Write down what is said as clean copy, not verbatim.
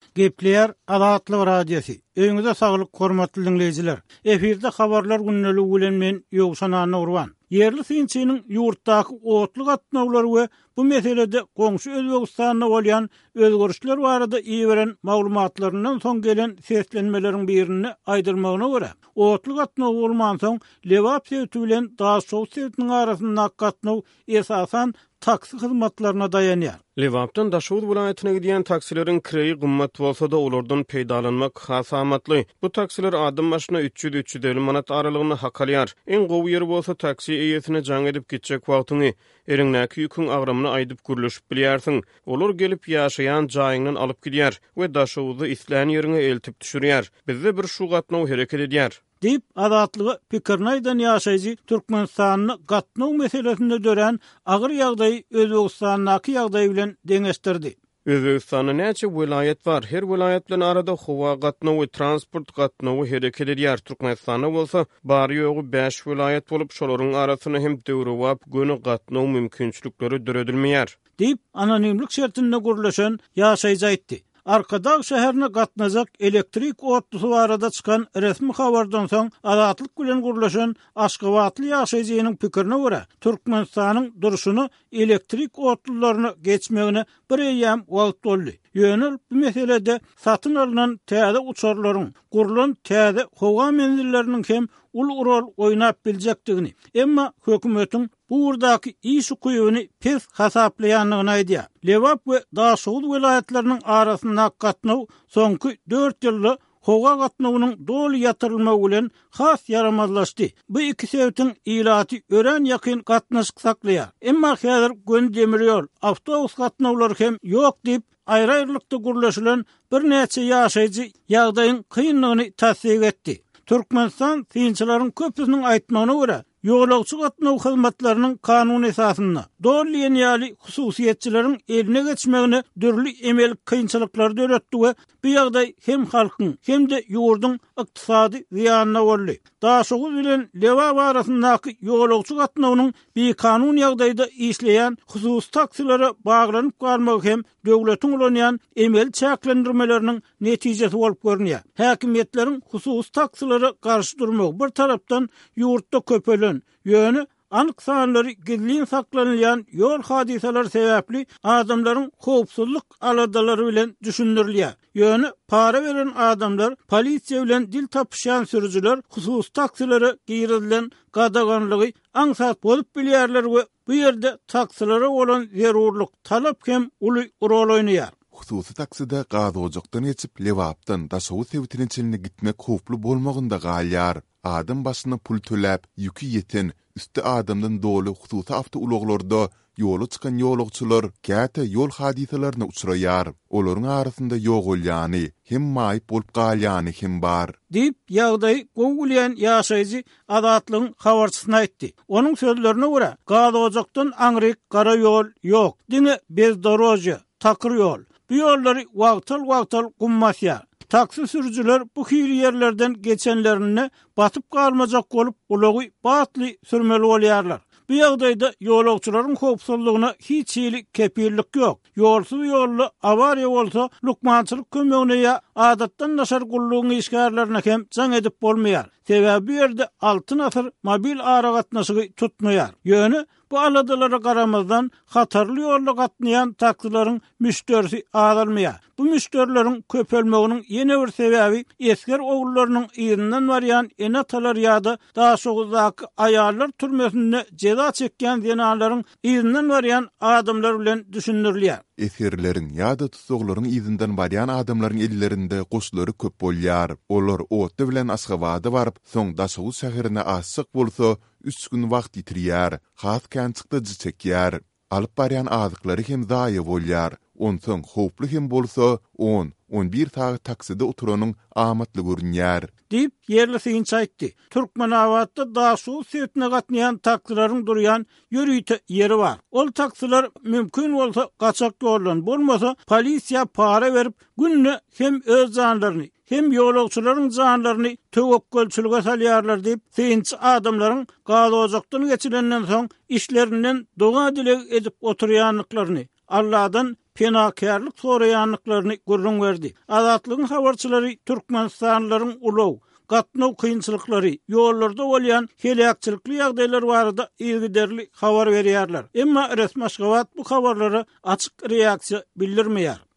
Gepleyer Adatlyk radiosu. Öňüňizde saglyk hormatly dinleyijiler. Eferde habarlar günnälik bilen men Ýogşan Urban. Yerli synçynyň ýurtdaky otly gatnaglary we bu meselede goňşy Özbegistanyna bolýan özgörüşler barada iýeren maglumatlaryndan soň gelen seslenmeleriň birini aýdyrmagyna görä, otly gatnagy bolman soň lewap sebäbi bilen daha sow sebäbiniň arasynda gatnagy esasan taksi hyzmatlaryna daýanýar. Lewapdan Daşowut welaýatyna giden taksileriň kireyi gymmat bolsa da olardan peýdalanmak has amatly. Bu taksiler adam maşyna 300-350 manat aralygyny hak alýar. En gowy ýeri bolsa taksi eýesine jaň edip gitjek wagtyny, eriňdäki ýüküň agrymyny aýdyp gürleşip bilýärsiň. Olar gelip ýaşaýan jaýyňdan alyp gidýär we Daşowutdy islän ýerine eltip düşürýär. Bizde bir şu gatnaw hereket edýär. Dip adatlygy pikirnaydan ýaşaýjy Türkmenistanyny gatnaw meselesinde dören agyr ýagdaý Özbegistanyňky ýagdaý bilen deňeşdirdi. Özbegistanyň näçe welaýat bar? Her welaýat bilen arada howa gatnawy, transport gatnawy hereket edýär. Türkmenistanyň bolsa bary ýogy 5 welaýat bolup, şolaryň arasyna hem döwrewap göni gatnaw mümkinçilikleri döredilmeýär. Dip anonimlik şertinde gurlaşan ýaşaýjy aýtdy. Arkadağ şäherine gatnajak elektrik otlusy barada çykan resmi habardan soň adatlyk bilen gurlaşan Aşgabatly ýaşaýjynyň pikirine görä, Türkmenistanyň duruşuny elektrik otlularyny geçmegine bir ýam wagt boldy. Ýönel bu meselede satyn alynan täze uçarlaryň, gurulan täze howa menzilleriniň hem ul rol oýnap biljekdigini, emma hökümetiň bu urdaky iş ukybyny pes hasaplaýanlygyny aýdýar. Lewap we Daşowut welaýatlarynyň arasynda gatnaw soňky 4 ýylda howa gatnawynyň doly ýatyrylmagy bilen has yaramazlaşdy. Bu iki sebäpden ilaty ören ýakyn gatnaşyk saklaýar. Emma häzir gön demir ýol, awtobus gatnawlary hem ýok diýip aýry-aýrylykda gurlaşylan bir näçe ýaşaýjy ýagdaýyň kynlygyny tasdik etdi. Türkmenistan synçylaryň köpüsiniň aýtmagyna görä, ýolagçy gatnaw hyzmatlarynyň kanun esasynda doly ýaly hususiýetçileriň eline geçmegine dürli emel kynçylyklar döretdi we bu ýagdaý hem halkyň hem de ýurduň ykdysady ziýanyna boldy. Daşowut bilen Lewap arasyndaky ýolagçy gatnawynyň bir kanun ýagdaýda işleýän hususy taksilere baglanyp galmagy hem döwletiň ulanýan emel çäklendirmeleriniň netijesi bolup görünýär. Häkimetleriň hususy taksilere garşy durmagy bir tarapdan ýurtda köpelen ýöne anyk sanlary gizlin saklanýan ýol hadiseler sebäpli adamlaryň howpsuzlyk aladalary bilen düşündirilýär. Ýöne para beren adamlar, polisiýa bilen dil tapyşan sürüjiler hususy taksilere giýrilen gadaganlygy aňsat bolup bilýärler we bu ýerde taksilere bolan zerurlyk talap hem uly rol oýnaýar. Hususy taksida gazojukdan geçip Lewapdan Daşowut sebätine çelini gitmek howply bolmagynda galýar. Adam başyna pul töläp, ýükü ýeten, üstü adamdan doly hususy awtouloglarda ýola çykan ýolagçylar käte ýol hadiselerini uçuraýar. Olaryň arasynda ýok bolýany, hem maýyp bolup galýany hem bar. Dip ýagdaý gowulýan ýaşaýjy adatlygyň habarçysyna aýtdy. Onuň sözlerine görä, gazojukdan aňryk gara ýol ýok. Diňe bezdorojy, takır ýol. Bu ýollary wagtal gummasýar. Taksi sürücüler bu hili yerlerden geçenlerini batıp kalmacak olup ulagy batly sürmeli bolýarlar. Bu ýagdaýda ýolagçylaryň howpsuzlygyna hiç kepillik ýok. Ýolsuz ýolly awariýa bolsa, lukmançylyk kömegine ýa adatdan naşar gullugyň işgärlerine hem jaň edip bolmaýar. Sebäbi ýerde 6 nafar mobil ara gatnaşygy tutmaýar. Ýöne bu aladalara garamazdan hatarly ýolda gatnaýan taksilaryň müşterisi azalmaýar. Bu müşterilerin köpelmeginiň ýene bir sebäbi esker ogullarının ýerinden barýan enatalar ýa-da Daşowutdaky aýallar türmesinde jeza çekýän zenalaryň ýerinden barýan adamlar bilen düşündirilýär. Eserleriň ýa-da tutsaglaryň ýerinden barýan adamlaryň ellerinde goşlary köp bolýar. Olar otda bilen Aşgabatda baryp, soň Daşowut şäherine asyk bolsa 3 gün wagt ýitirýär, has kançykda çekýär. Alyp barýan azyklary hem zaýy bolýar. Onsoň howply hem bolsa 10-11 saat taksida oturanyň amatly görünýär. Dip yerli synçy aýtdy. Türkmenawatda Daşowut sebätine gatnaýan taksilaryň durýan ýörüýte ýeri bar. Ol taksiler mümkin bolsa gaçak ýollan, bolmasa polisiýa para berip günne hem öz janlaryny hem ýolagçylaryň janlaryny töwekkülçülüge salýarlar diýip synçy adamlaryň gazojukdan geçilenden soň işlerinden doga dilek edip oturýanlyklaryny Allah'dan fenakarlyk soraýanlyklaryny görüň berdi. Azatlygyň habarçylary Türkmenistanlylaryň ulow gatnaw kynçylyklary, ýollarda bolýan helakçylykly ýagdaýlar barada ilgiderli habar berýärler. Emma resmi Aşgabat bu habarlara açyk reaksiýa bildirmeýär.